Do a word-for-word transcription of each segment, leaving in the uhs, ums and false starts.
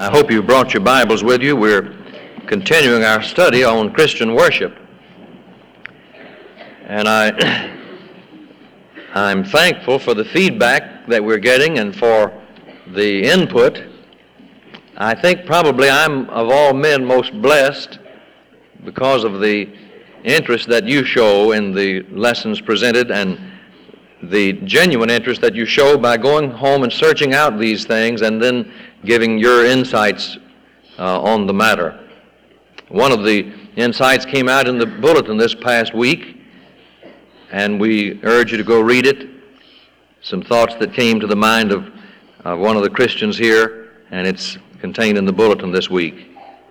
I hope you brought your Bibles with you. We're continuing our study on Christian worship. And I, I'm thankful for the feedback that we're getting and for the input. I think probably I'm, of all men, most blessed because of the interest that you show in the lessons presented and the genuine interest that you show by going home and searching out these things and then giving your insights uh, on the matter. One of the insights came out in the bulletin this past week, and we urge you to go read it. Some thoughts that came to the mind of uh, one of the Christians here, and it's contained in the bulletin this week.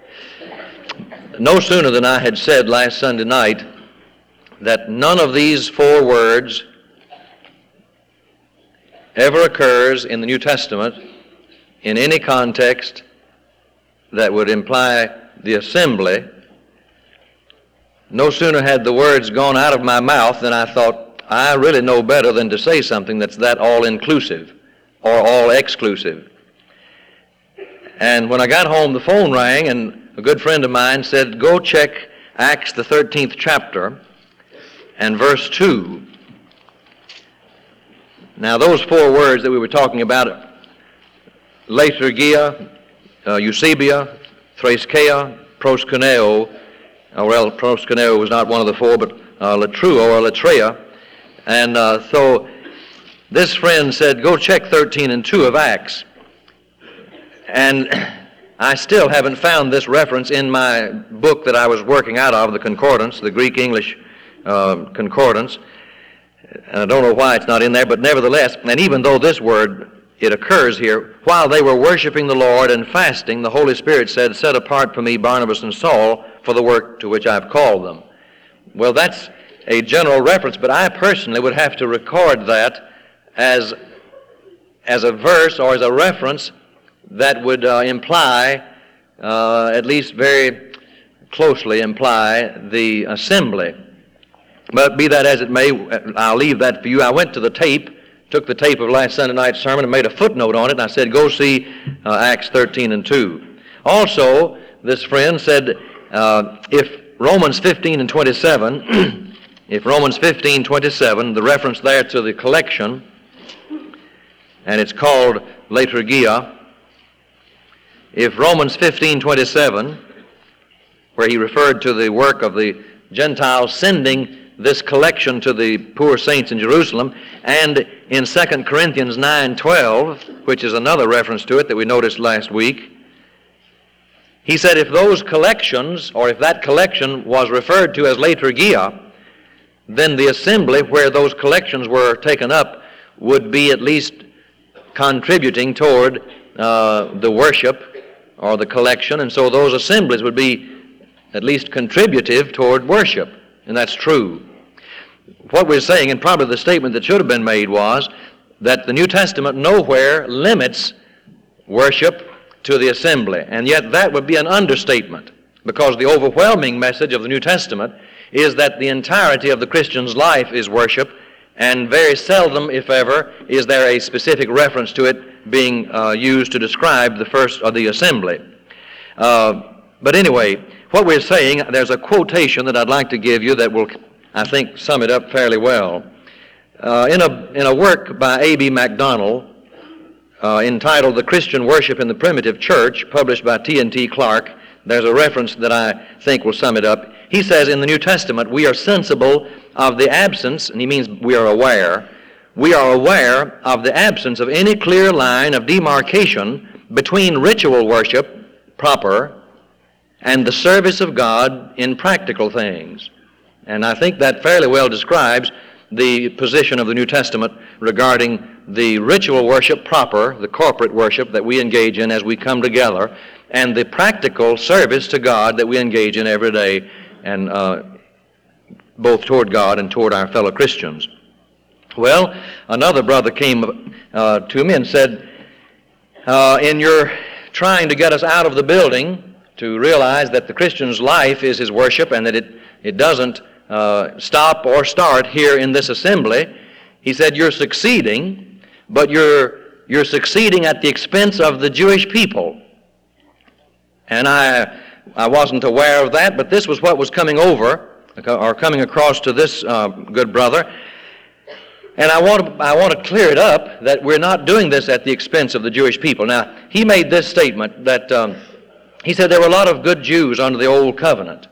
No sooner than I had said last Sunday night that none of these four words ever occurs in the New Testament in any context that would imply the assembly, no sooner had the words gone out of my mouth than I thought, I really know better than to say something that's that all-inclusive or all-exclusive. And when I got home, the phone rang, and a good friend of mine said, go check Acts, the thirteenth chapter, and verse two. Now, those four words that we were talking about, Liturgia, uh, Eusebia, Thraskea, Proskuneo, uh, well, Proskuneo was not one of the four, but uh, Latruo or Latrea. And uh, so this friend said, go check thirteen and two of Acts. And I still haven't found this reference in my book that I was working out of, the Concordance, the Greek-English uh, Concordance. And I don't know why it's not in there, but nevertheless, and even though this word, it occurs here, while they were worshiping the Lord and fasting, the Holy Spirit said, set apart for me Barnabas and Saul for the work to which I've called them. Well, that's a general reference, but I personally would have to record that as, as a verse or as a reference that would uh, imply, uh, at least very closely imply, the assembly. But be that as it may, I'll leave that for you. I went to the tape, took the tape of last Sunday night's sermon and made a footnote on it, and I said, go see uh, Acts thirteen and two. Also, this friend said, uh, if Romans fifteen and twenty-seven, if Romans fifteen, twenty-seven, the reference there to the collection, and it's called Liturgia, if Romans fifteen, twenty-seven, where he referred to the work of the Gentiles sending this collection to the poor saints in Jerusalem, and in Second Corinthians nine twelve, which is another reference to it that we noticed last week, he said if those collections, or if that collection was referred to as Liturgia, then the assembly where those collections were taken up would be at least contributing toward uh, the worship or the collection, and so those assemblies would be at least contributive toward worship. And that's true. What we're saying, and probably the statement that should have been made, was that the New Testament nowhere limits worship to the assembly. And yet that would be an understatement, because the overwhelming message of the New Testament is that the entirety of the Christian's life is worship, and very seldom, if ever, is there a specific reference to it being uh, used to describe the first or the assembly. Uh, but anyway, what we're saying, there's a quotation that I'd like to give you that will, I think, sum it up fairly well. Uh, in a in a work by A B MacDonald uh, entitled The Christian Worship in the Primitive Church, published by T and T Clark, there's a reference that I think will sum it up. He says, in the New Testament, we are sensible of the absence, and he means we are aware, we are aware of the absence of any clear line of demarcation between ritual worship proper and the service of God in practical things. And I think that fairly well describes the position of the New Testament regarding the ritual worship proper, the corporate worship that we engage in as we come together, and the practical service to God that we engage in every day, and uh, both toward God and toward our fellow Christians. Well, another brother came uh, to me and said, uh, in your trying to get us out of the building, to realize that the Christian's life is his worship and that it, it doesn't uh, stop or start here in this assembly, he said, you're succeeding, but you're, you're succeeding at the expense of the Jewish people. And I, I wasn't aware of that, but this was what was coming over, or coming across to this uh, good brother. And I want to, I want to clear it up that we're not doing this at the expense of the Jewish people. Now, he made this statement that um, he said there were a lot of good Jews under the Old Covenant.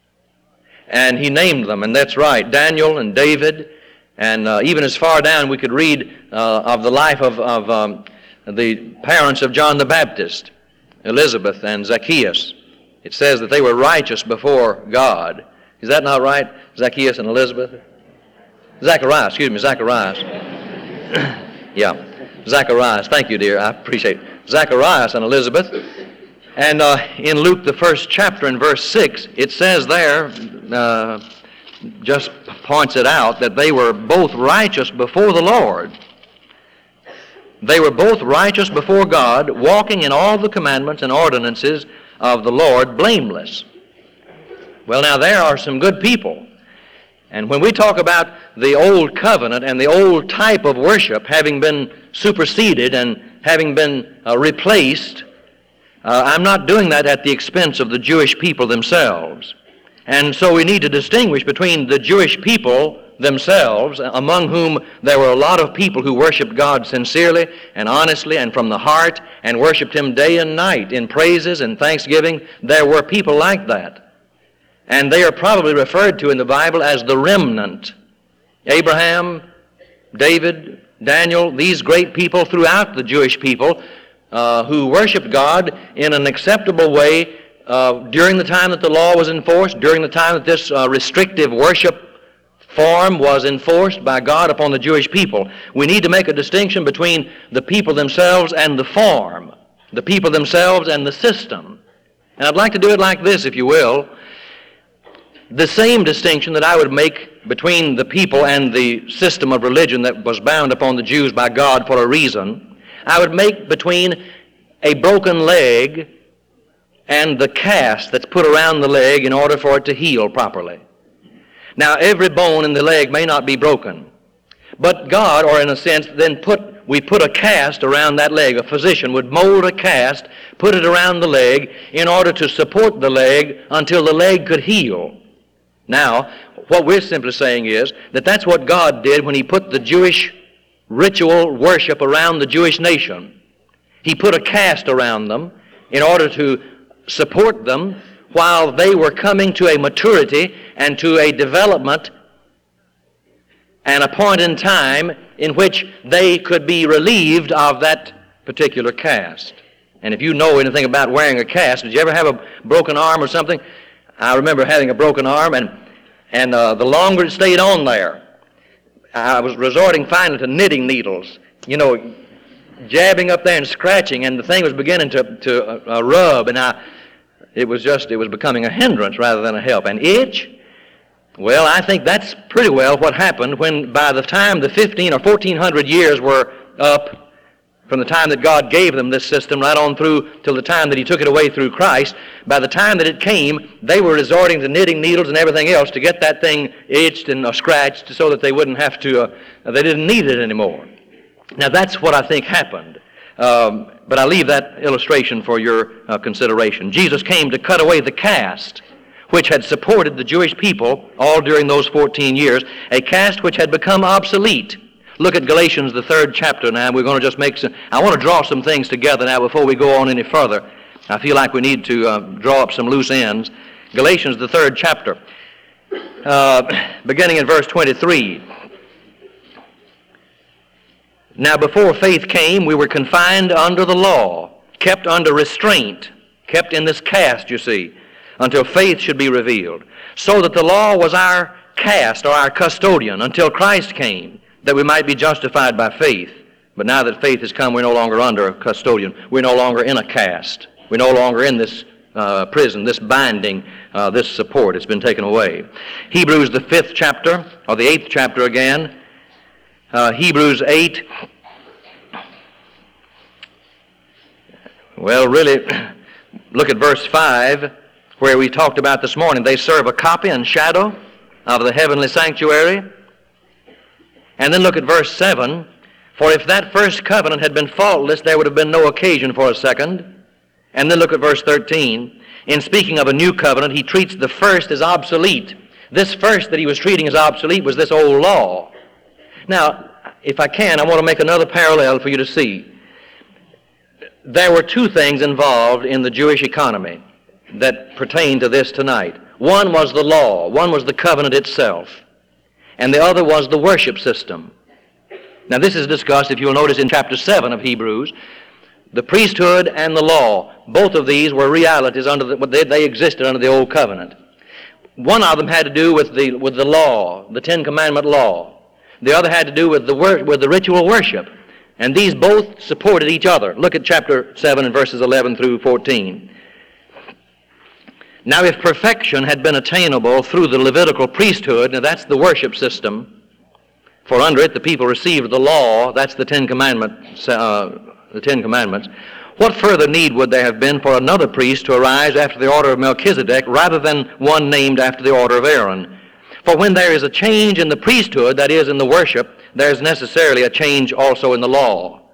And he named them, and that's right, Daniel and David, and uh, even as far down we could read uh, of the life of, of um, the parents of John the Baptist, Elizabeth and Zacchaeus. It says that they were righteous before God. Is that not right, Zacchaeus and Elizabeth? Zacharias, excuse me, Zacharias. Yeah, Zacharias, thank you, dear, I appreciate it. Zacharias and Elizabeth. And uh, in Luke, the first chapter, in verse six, it says there, uh, just points it out, that they were both righteous before the Lord. They were both righteous before God, walking in all the commandments and ordinances of the Lord blameless. Well, now, there are some good people. And when we talk about the old covenant and the old type of worship having been superseded and having been uh, replaced, uh, I'm not doing that at the expense of the Jewish people themselves. And so we need to distinguish between the Jewish people themselves, among whom there were a lot of people who worshiped God sincerely and honestly and from the heart and worshiped Him day and night in praises and thanksgiving. There were people like that. And they are probably referred to in the Bible as the remnant. Abraham, David, Daniel, these great people throughout the Jewish people uh, who worshiped God in an acceptable way uh, during the time that the law was enforced, during the time that this uh, restrictive worship form was enforced by God upon the Jewish people. We need to make a distinction between the people themselves and the form, the people themselves and the system. And I'd like to do it like this, if you will. The same distinction that I would make between the people and the system of religion that was bound upon the Jews by God for a reason, I would make between a broken leg and the cast that's put around the leg in order for it to heal properly. Now, every bone in the leg may not be broken, but God, or in a sense, then put we put a cast around that leg. A physician would mold a cast, put it around the leg in order to support the leg until the leg could heal. Now, what we're simply saying is that that's what God did when He put the Jewish ritual worship around the Jewish nation. He put a cast around them in order to support them while they were coming to a maturity and to a development and a point in time in which they could be relieved of that particular cast. And if you know anything about wearing a cast, did you ever have a broken arm or something? I remember having a broken arm, and and uh, the longer it stayed on there, I was resorting finally to knitting needles, you know, jabbing up there and scratching, and the thing was beginning to, to uh, rub, and I, it was just, it was becoming a hindrance rather than a help. An itch? Well, I think that's pretty well what happened when by the time the fifteen or fourteen hundred years were up, from the time that God gave them this system right on through till the time that He took it away through Christ, by the time that it came, they were resorting to knitting needles and everything else to get that thing itched and uh, scratched so that they wouldn't have to, uh, they didn't need it anymore. Now that's what I think happened. Um, but I leave that illustration for your uh, consideration. Jesus came to cut away the cast which had supported the Jewish people all during those fourteen years, a cast which had become obsolete. Look at Galatians, the third chapter now. We're going to just make some, I want to draw some things together now before we go on any further. I feel like we need to uh, draw up some loose ends. Galatians, the third chapter, uh, beginning in verse twenty-three. Now before faith came, we were confined under the law, kept under restraint, kept in this cast, you see, until faith should be revealed. So that the law was our cast, or our custodian, until Christ came, that we might be justified by faith. But now that faith has come, we're no longer under a custodian. We're no longer in a cast. We're no longer in this uh, prison, this binding, uh, this support. It's been taken away. Hebrews, the fifth chapter, or the eighth chapter again. Uh, Hebrews eight. Well, really, look at verse five, where we talked about this morning. They serve a copy and shadow of the heavenly sanctuary. And then look at verse seven. For if that first covenant had been faultless, there would have been no occasion for a second. And then look at verse thirteen. In speaking of a new covenant, he treats the first as obsolete. This first that he was treating as obsolete was this old law. Now, if I can, I want to make another parallel for you to see. There were two things involved in the Jewish economy that pertain to this tonight. One was the law, one was the covenant itself, and the other was the worship system. Now this is discussed, if you'll notice, in chapter seven of Hebrews. The priesthood and the law, both of these were realities under the, they, they existed under the old covenant. One of them had to do with the with the law, the Ten Commandment law. The other had to do with the wor- with the ritual worship. And these both supported each other. Look at chapter seven and verses eleven through fourteen. Now if perfection had been attainable through the Levitical priesthood, now that's the worship system, for under it the people received the law, that's the Ten Commandments, uh, the Ten Commandments, what further need would there have been for another priest to arise after the order of Melchizedek rather than one named after the order of Aaron? For when there is a change in the priesthood, that is, in the worship, there is necessarily a change also in the law.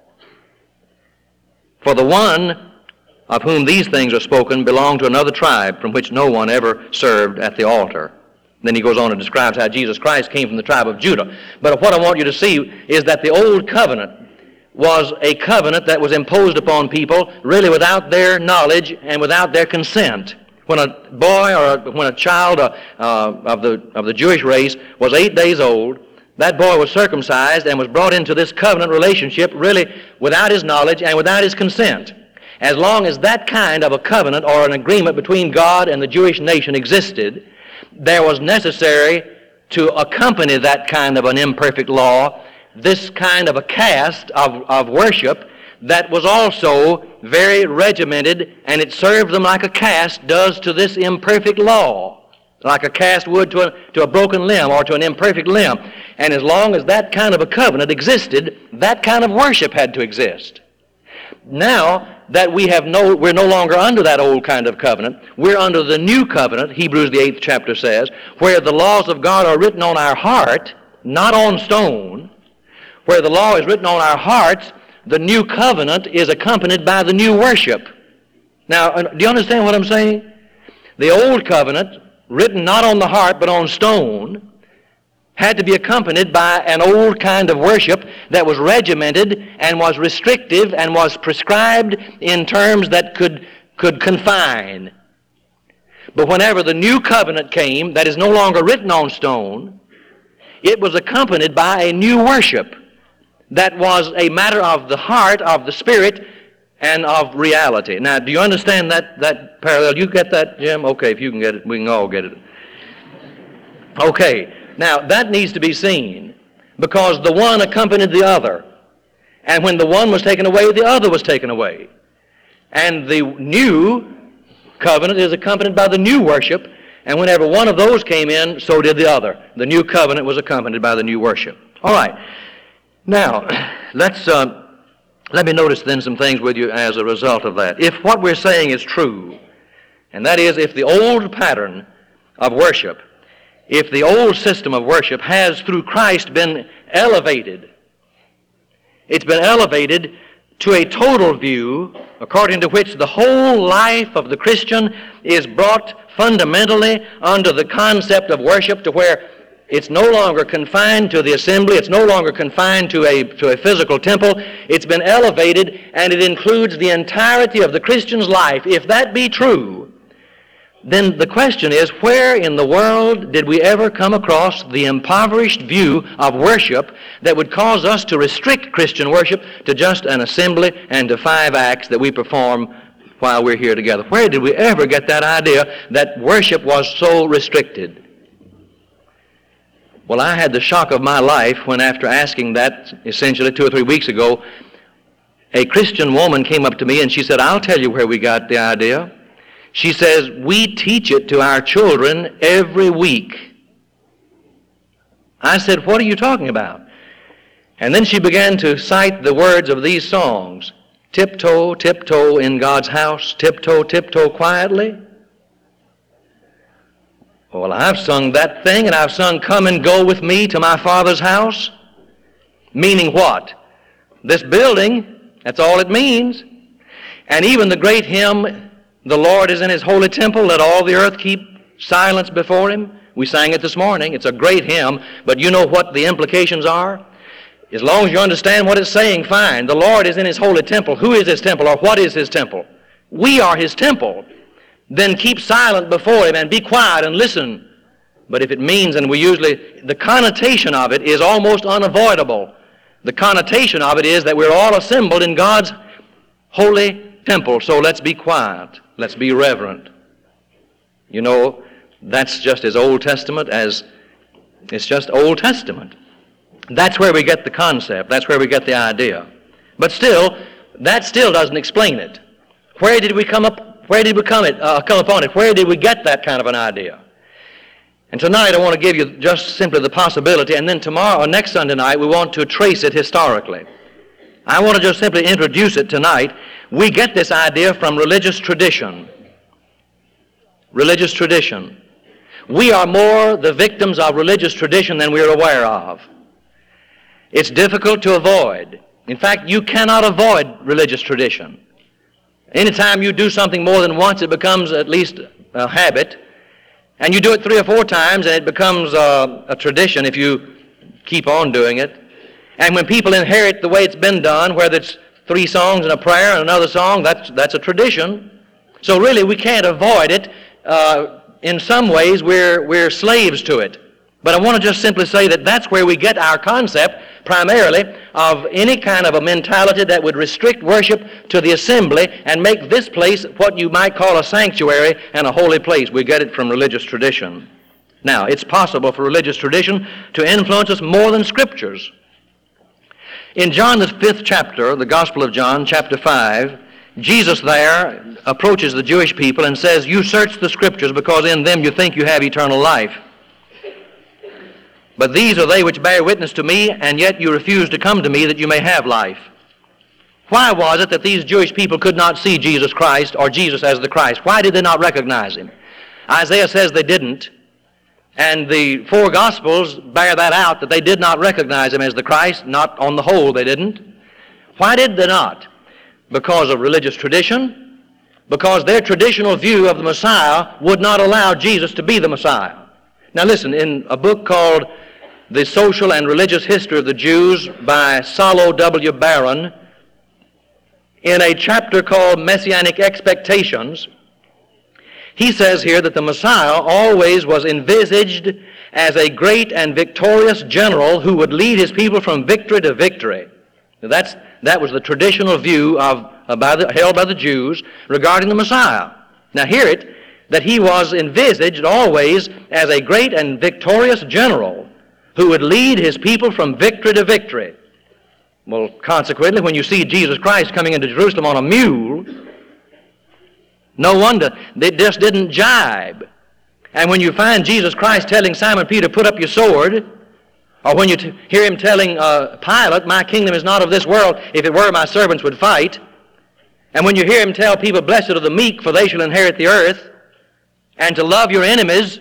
For the one of whom these things are spoken belonged to another tribe from which no one ever served at the altar. Then he goes on and describes how Jesus Christ came from the tribe of Judah. But what I want you to see is that the old covenant was a covenant that was imposed upon people really without their knowledge and without their consent. When a boy or a, when a child uh, uh, of the of the Jewish race was eight days old, that boy was circumcised and was brought into this covenant relationship really without his knowledge and without his consent. As long as that kind of a covenant or an agreement between God and the Jewish nation existed, there was necessary to accompany that kind of an imperfect law this kind of a caste of, of worship that was also very regimented, and it served them like a caste does to this imperfect law, like a caste would to a, to a broken limb or to an imperfect limb. And as long as that kind of a covenant existed, that kind of worship had to exist. Now that we have no, we're no longer under that old kind of covenant, we're under the new covenant, Hebrews the eighth chapter says, where the laws of God are written on our heart, not on stone. Where the law is written on our hearts, the new covenant is accompanied by the new worship. Now, do you understand what I'm saying? The old covenant, written not on the heart but on stone, had to be accompanied by an old kind of worship that was regimented and was restrictive and was prescribed in terms that could, could confine. But whenever the new covenant came, that is no longer written on stone, it was accompanied by a new worship that was a matter of the heart, of the spirit, and of reality. Now, do you understand that, that parallel? You get that, Jim? Okay, if you can get it, we can all get it. Okay, now that needs to be seen because the one accompanied the other. And when the one was taken away, the other was taken away. And the new covenant is accompanied by the new worship, and whenever one of those came in, so did the other. The new covenant was accompanied by the new worship. All right. Now, let's uh, let me notice then some things with you as a result of that. If what we're saying is true, and that is if the old pattern of worship, if the old system of worship has through Christ been elevated, it's been elevated to a total view according to which the whole life of the Christian is brought fundamentally under the concept of worship, to where it's no longer confined to the assembly, it's no longer confined to a, to a physical temple, it's been elevated and it includes the entirety of the Christian's life. If that be true, then the question is, where in the world did we ever come across the impoverished view of worship that would cause us to restrict Christian worship to just an assembly and to five acts that we perform while we're here together? Where did we ever get that idea that worship was so restricted? Well, I had the shock of my life when, after asking that essentially two or three weeks ago, a Christian woman came up to me and she said, "I'll tell you where we got the idea." She says, "We teach it to our children every week." I said, "What are you talking about?" And then she began to cite the words of these songs. Tiptoe, tiptoe in God's house, tiptoe, tiptoe quietly. Well, I've sung that thing, and I've sung "Come and Go with Me to My Father's House." Meaning what? This building, that's all it means. And even the great hymn, "The Lord is in His holy temple, let all the earth keep silence before Him." We sang it this morning. It's a great hymn, but you know what the implications are? As long as you understand what it's saying, fine. The Lord is in His holy temple. Who is His temple, or what is His temple? We are His temple. Then keep silent before Him and be quiet and listen. But if it means, and we usually, the connotation of it is almost unavoidable. The connotation of it is that we're all assembled in God's holy temple, so let's be quiet. Let's be reverent. You know, that's just as Old Testament as, it's just Old Testament. That's where we get the concept. That's where we get the idea. But still, that still doesn't explain it. Where did we come up, where did we come, it, uh, come upon it? Where did we get that kind of an idea? And tonight I want to give you just simply the possibility, and then tomorrow or next Sunday night we want to trace it historically. I want to just simply introduce it tonight. We get this idea from religious tradition. Religious tradition. We are more the victims of religious tradition than we are aware of. It's difficult to avoid. In fact, you cannot avoid religious tradition. Anytime you do something more than once, it becomes at least a habit. And you do it three or four times, and it becomes uh, a tradition if you keep on doing it. And when people inherit the way it's been done, whether it's three songs and a prayer and another song, that's, that's a tradition. So really, we can't avoid it. Uh, in some ways, we're, we're slaves to it. But I want to just simply say that that's where we get our concept, primarily, of any kind of a mentality that would restrict worship to the assembly and make this place what you might call a sanctuary and a holy place. We get it from religious tradition. Now, it's possible for religious tradition to influence us more than Scriptures. In John, the fifth chapter, the Gospel of John, chapter five, Jesus there approaches the Jewish people and says, "You search the Scriptures because in them you think you have eternal life. But these are they which bear witness to me, and yet you refuse to come to me that you may have life." Why was it that these Jewish people could not see Jesus Christ or Jesus as the Christ? Why did they not recognize Him? Isaiah says they didn't, and the four Gospels bear that out, that they did not recognize Him as the Christ. Not on the whole, they didn't. Why did they not? Because of religious tradition, because their traditional view of the Messiah would not allow Jesus to be the Messiah. Now listen, in a book called The Social and Religious History of the Jews by Salo W. Barron, in a chapter called Messianic Expectations, he says here that the Messiah always was envisaged as a great and victorious general who would lead his people from victory to victory. Now that's, that was the traditional view of, uh, by the, held by the Jews regarding the Messiah. Now hear it, that he was envisaged always as a great and victorious general who would lead his people from victory to victory. Well, consequently, when you see Jesus Christ coming into Jerusalem on a mule, no wonder they just didn't jibe. And when you find Jesus Christ telling Simon Peter, "Put up your sword," or when you t- hear him telling uh, Pilate, "My kingdom is not of this world. If it were, my servants would fight." And when you hear him tell people, "Blessed are the meek, for they shall inherit the earth," and to love your enemies,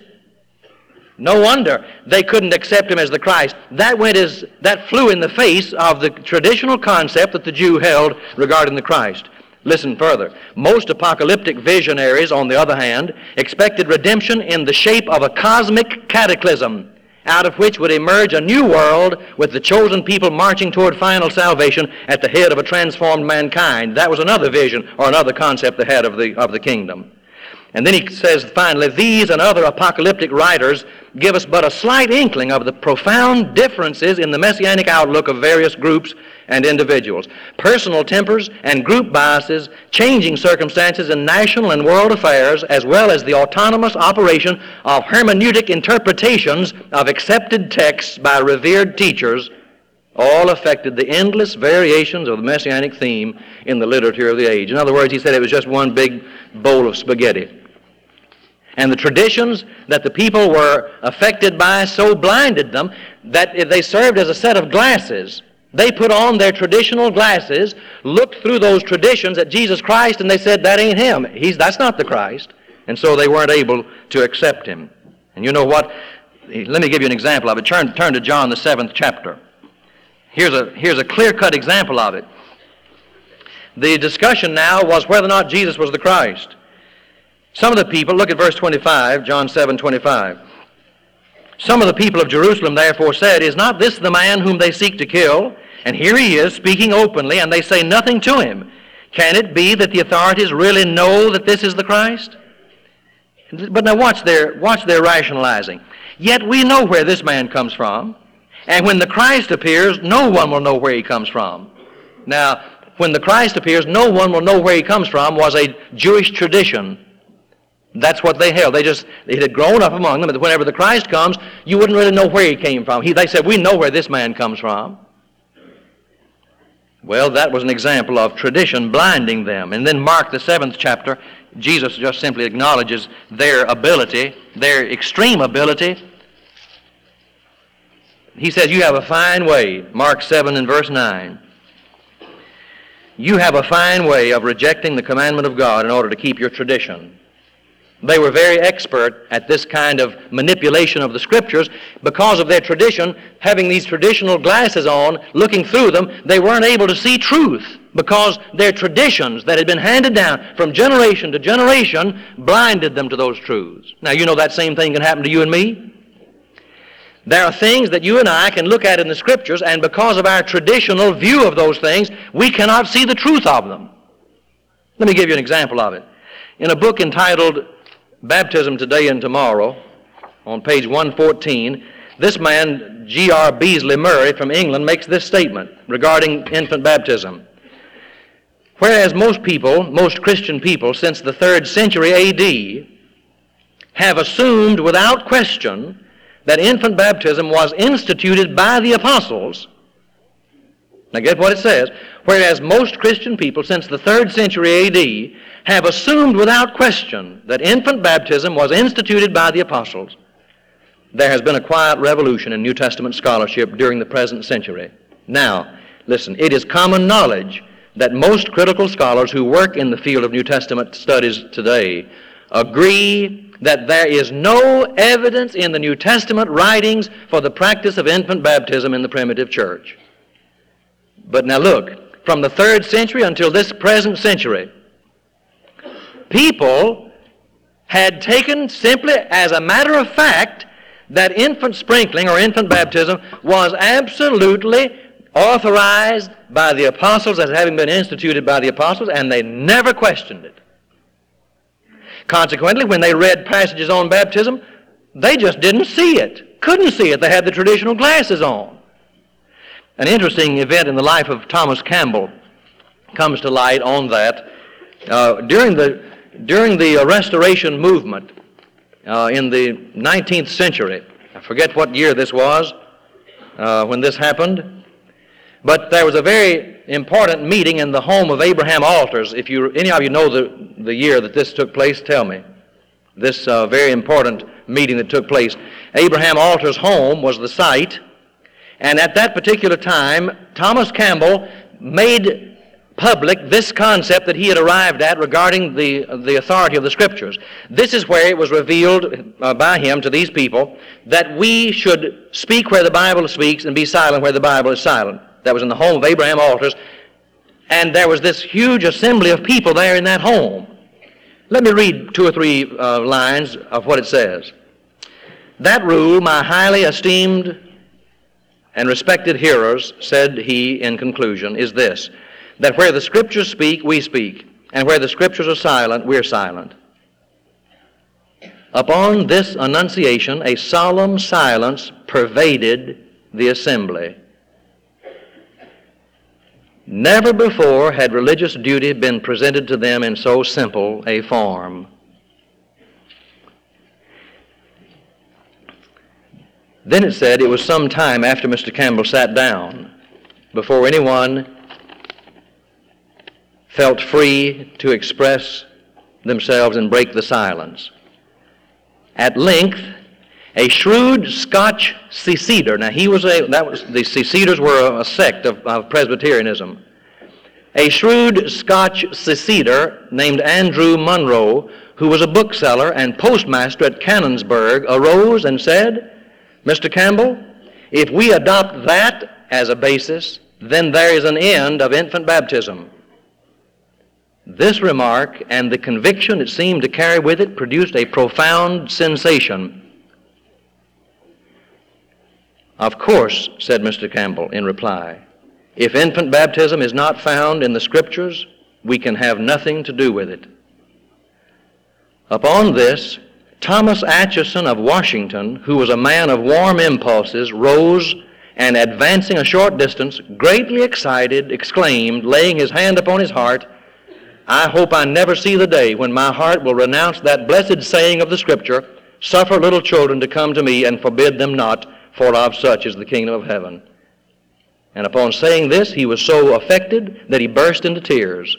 no wonder they couldn't accept him as the Christ. That went as, that flew in the face of the traditional concept that the Jew held regarding the Christ. Listen further. Most apocalyptic visionaries, on the other hand, expected redemption in the shape of a cosmic cataclysm, out of which would emerge a new world with the chosen people marching toward final salvation at the head of a transformed mankind. That was another vision or another concept they had of the, of the kingdom. And then he says finally, these and other apocalyptic writers give us but a slight inkling of the profound differences in the messianic outlook of various groups and individuals. Personal tempers and group biases, changing circumstances in national and world affairs, as well as the autonomous operation of hermeneutic interpretations of accepted texts by revered teachers, all affected the endless variations of the messianic theme in the literature of the age. In other words, he said it was just one big bowl of spaghetti. And the traditions that the people were affected by so blinded them that they served as a set of glasses. They put on their traditional glasses, looked through those traditions at Jesus Christ, and they said, "That ain't him. He's, that's not the Christ." And so they weren't able to accept him. And you know what? Let me give you an example of it. Turn, turn to John, the seventh chapter. Here's a, here's a clear-cut example of it. The discussion now was whether or not Jesus was the Christ. Some of the people, look at verse twenty-five, John seven twenty-five. Some of the people of Jerusalem therefore said, "Is not this the man whom they seek to kill? And here he is speaking openly, and they say nothing to him. Can it be that the authorities really know that this is the Christ?" But now watch their, watch their rationalizing. "Yet we know where this man comes from, and when the Christ appears, no one will know where he comes from." Now, when the Christ appears, no one will know where he comes from was a Jewish tradition. That's what they held. They just, it had grown up among them that whenever the Christ comes, you wouldn't really know where he came from. He, they said, "We know where this man comes from." Well, that was an example of tradition blinding them. And then Mark, the seventh chapter, Jesus just simply acknowledges their ability, their extreme ability. He says, "You have a fine way," Mark seven and verse nine. "You have a fine way of rejecting the commandment of God in order to keep your tradition." They were very expert at this kind of manipulation of the Scriptures. Because of their tradition, having these traditional glasses on, looking through them, they weren't able to see truth because their traditions that had been handed down from generation to generation blinded them to those truths. Now, you know that same thing can happen to you and me. There are things that you and I can look at in the Scriptures, and because of our traditional view of those things, we cannot see the truth of them. Let me give you an example of it. In a book entitled Baptism Today and Tomorrow, on page one fourteen, this man, G R Beasley Murray from England, makes this statement regarding infant baptism. "Whereas most people, most Christian people, since the third century A D, have assumed without question that infant baptism was instituted by the apostles." Now get what it says. "Whereas most Christian people since the third century A D have assumed without question that infant baptism was instituted by the apostles, there has been a quiet revolution in New Testament scholarship during the present century." Now, listen, it is common knowledge that most critical scholars who work in the field of New Testament studies today agree that there is no evidence in the New Testament writings for the practice of infant baptism in the primitive church. But now look, from the third century until this present century, people had taken simply as a matter of fact that infant sprinkling or infant baptism was absolutely authorized by the apostles as having been instituted by the apostles, and they never questioned it. Consequently, when they read passages on baptism, they just didn't see it, couldn't see it. They had the traditional glasses on. An interesting event in the life of Thomas Campbell comes to light on that. Uh, during the during the uh, Restoration movement uh, in the nineteenth century, I forget what year this was uh, when this happened, but there was a very important meeting in the home of Abraham Alters. If you any of you know the the year that this took place, tell me. This uh, very important meeting that took place. Abraham Alters' home was the site. And at that particular time, Thomas Campbell made public this concept that he had arrived at regarding the, the authority of the Scriptures. This is where it was revealed uh, by him to these people that we should speak where the Bible speaks and be silent where the Bible is silent. That was in the home of Abraham Alters. And there was this huge assembly of people there in that home. Let me read two or three uh, lines of what it says. "That rule, my highly esteemed and respected hearers," said he in conclusion, "is this, that where the Scriptures speak, we speak, and where the Scriptures are silent, we're silent." Upon this annunciation, a solemn silence pervaded the assembly. Never before had religious duty been presented to them in so simple a form. Then it said it was some time after Mister Campbell sat down before anyone felt free to express themselves and break the silence. At length, a shrewd Scotch seceder, now he was a, that was, the seceders were a, a sect of, of Presbyterianism. A shrewd Scotch seceder named Andrew Munro, who was a bookseller and postmaster at Canonsburg, arose and said, "Mister Campbell, if we adopt that as a basis, then there is an end of infant baptism." This remark and the conviction it seemed to carry with it produced a profound sensation. "Of course," said Mister Campbell in reply, "if infant baptism is not found in the Scriptures, we can have nothing to do with it." Upon this, Thomas Atchison of Washington, who was a man of warm impulses, rose and, advancing a short distance, greatly excited, exclaimed, laying his hand upon his heart, "I hope I never see the day when my heart will renounce that blessed saying of the Scripture, 'Suffer little children to come to me, and forbid them not, for of such is the kingdom of heaven.'" And upon saying this, he was so affected that he burst into tears.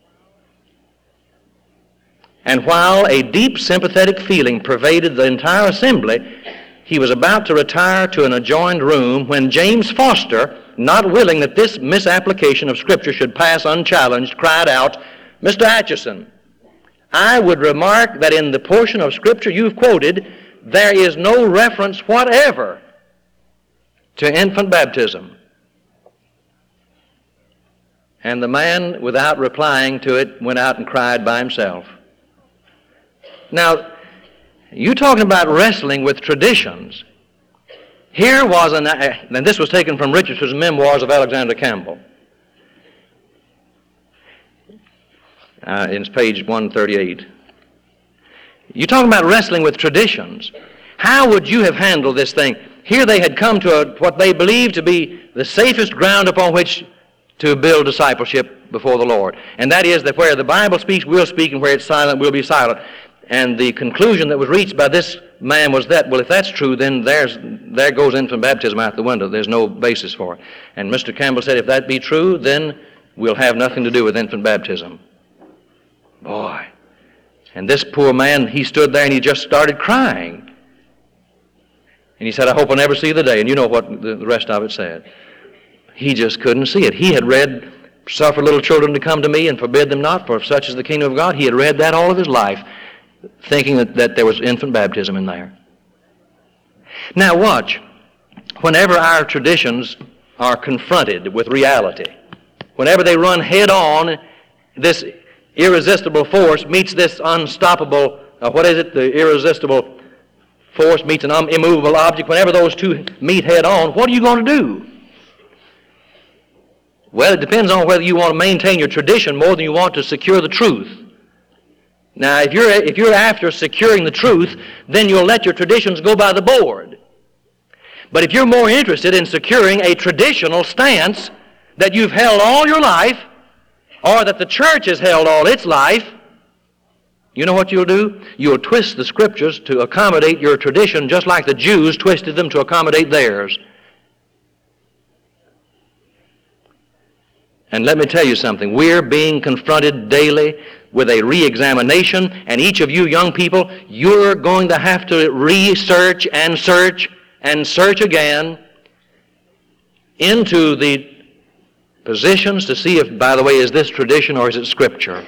And while a deep sympathetic feeling pervaded the entire assembly, he was about to retire to an adjoined room when James Foster, not willing that this misapplication of Scripture should pass unchallenged, cried out, "Mister Atchison, I would remark that in the portion of Scripture you've quoted, there is no reference whatever to infant baptism." And the man, without replying to it, went out and cried by himself. Now, you talking about wrestling with traditions. Here was an, and this was taken from Richardson's Memoirs of Alexander Campbell. Uh, it's page one thirty-eight. You talking about wrestling with traditions. How would you have handled this thing? Here they had come to a, what they believed to be the safest ground upon which to build discipleship before the Lord. And that is that where the Bible speaks, we'll speak, and where it's silent, we'll be silent. And the conclusion that was reached by this man was that, well, if that's true, then there's, there goes infant baptism out the window. There's no basis for it. And Mister Campbell said, if that be true, then we'll have nothing to do with infant baptism. Boy. And this poor man, he stood there and he just started crying. And he said, "I hope I'll never see the day." And you know what the rest of it said. He just couldn't see it. He had read, "Suffer little children to come to me and forbid them not, for such is the kingdom of God." He had read that all of his life, thinking that, that there was infant baptism in there. Now watch. Whenever our traditions are confronted with reality, whenever they run head on, this irresistible force meets this unstoppable, uh, what is it, the irresistible force meets an um, immovable object, whenever those two meet head on, what are you going to do? Well, it depends on whether you want to maintain your tradition more than you want to secure the truth. Now, if you're, if you're after securing the truth, then you'll let your traditions go by the board. But if you're more interested in securing a traditional stance that you've held all your life, or that the church has held all its life, you know what you'll do? You'll twist the Scriptures to accommodate your tradition just like the Jews twisted them to accommodate theirs. And let me tell you something. We're being confronted daily with a re-examination, and each of you young people, you're going to have to research and search and search again into the positions to see if, by the way, is this tradition or is it Scripture?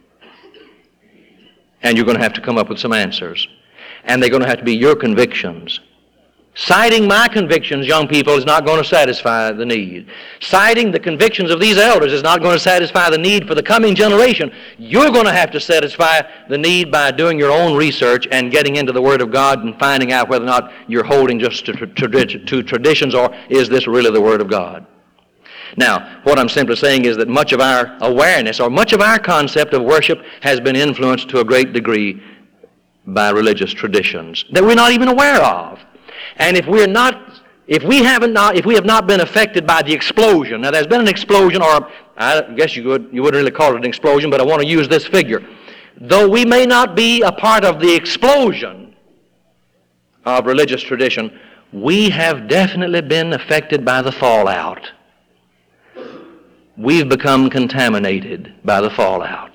And you're going to have to come up with some answers. And they're going to have to be your convictions. Citing my convictions, young people, is not going to satisfy the need. Citing the convictions of these elders is not going to satisfy the need for the coming generation. You're going to have to satisfy the need by doing your own research and getting into the Word of God and finding out whether or not you're holding just to, to, to traditions, or is this really the Word of God. Now, what I'm simply saying is that much of our awareness or much of our concept of worship has been influenced to a great degree by religious traditions that we're not even aware of. And if we're not, if we haven't not, if we have not been affected by the explosion, now there's been an explosion, or I guess you would you wouldn't really call it an explosion, but I want to use this figure. Though we may not be a part of the explosion of religious tradition, we have definitely been affected by the fallout. We've become contaminated by the fallout.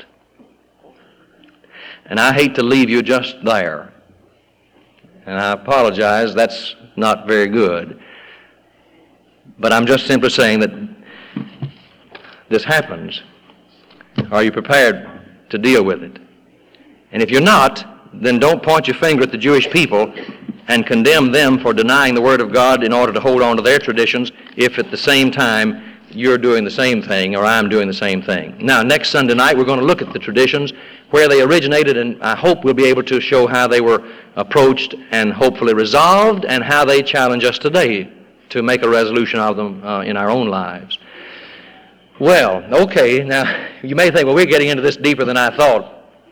And I hate to leave you just there. And I apologize, that's not very good. But I'm just simply saying that this happens. Are you prepared to deal with it? And if you're not, then don't point your finger at the Jewish people and condemn them for denying the Word of God in order to hold on to their traditions, if at the same time you're doing the same thing, or I'm doing the same thing. Now, next Sunday night, we're going to look at the traditions, where they originated, and I hope we'll be able to show how they were approached and hopefully resolved, and how they challenge us today to make a resolution of them uh, in our own lives. Well, okay, now, you may think, well, we're getting into this deeper than I thought.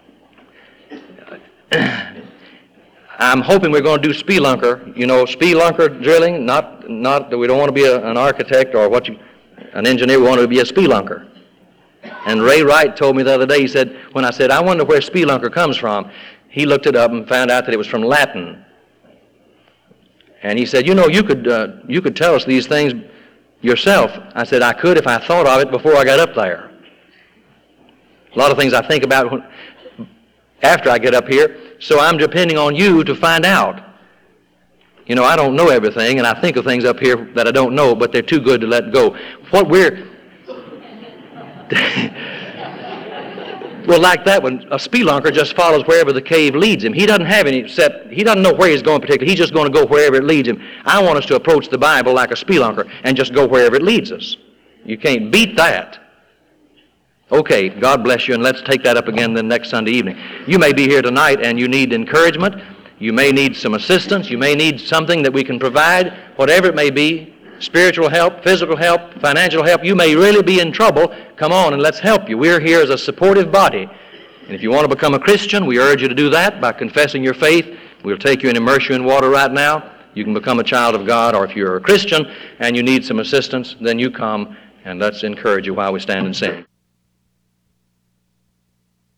I'm hoping we're going to do spelunker, you know, spelunker drilling, not, not that we don't want to be a, an architect or what you, an engineer, we want to be a spelunker. And Ray Wright told me the other day, he said, when I said, I wonder where spelunker comes from, he looked it up and found out that it was from Latin. And he said, you know, you could, uh, you could tell us these things yourself. I said, I could if I thought of it before I got up there. A lot of things I think about when, after I get up here, so I'm depending on you to find out. You know, I don't know everything, and I think of things up here that I don't know, but they're too good to let go. What we're... well, like that one, a spelunker just follows wherever the cave leads him. He doesn't have any set, he doesn't know where he's going particularly. He's just going to go wherever it leads him. I want us to approach the Bible like a spelunker and just go wherever it leads us. You can't beat that. Okay, God bless you, and let's take that up again the next Sunday evening. You may be here tonight and you need encouragement. You may need some assistance. You may need something that we can provide, whatever it may be, spiritual help, physical help, financial help. You may really be in trouble. Come on and let's help you. We're here as a supportive body. And if you want to become a Christian, we urge you to do that by confessing your faith. We'll take you and immerse you in water right now. You can become a child of God, or if you're a Christian and you need some assistance, then you come and let's encourage you while we stand and sing.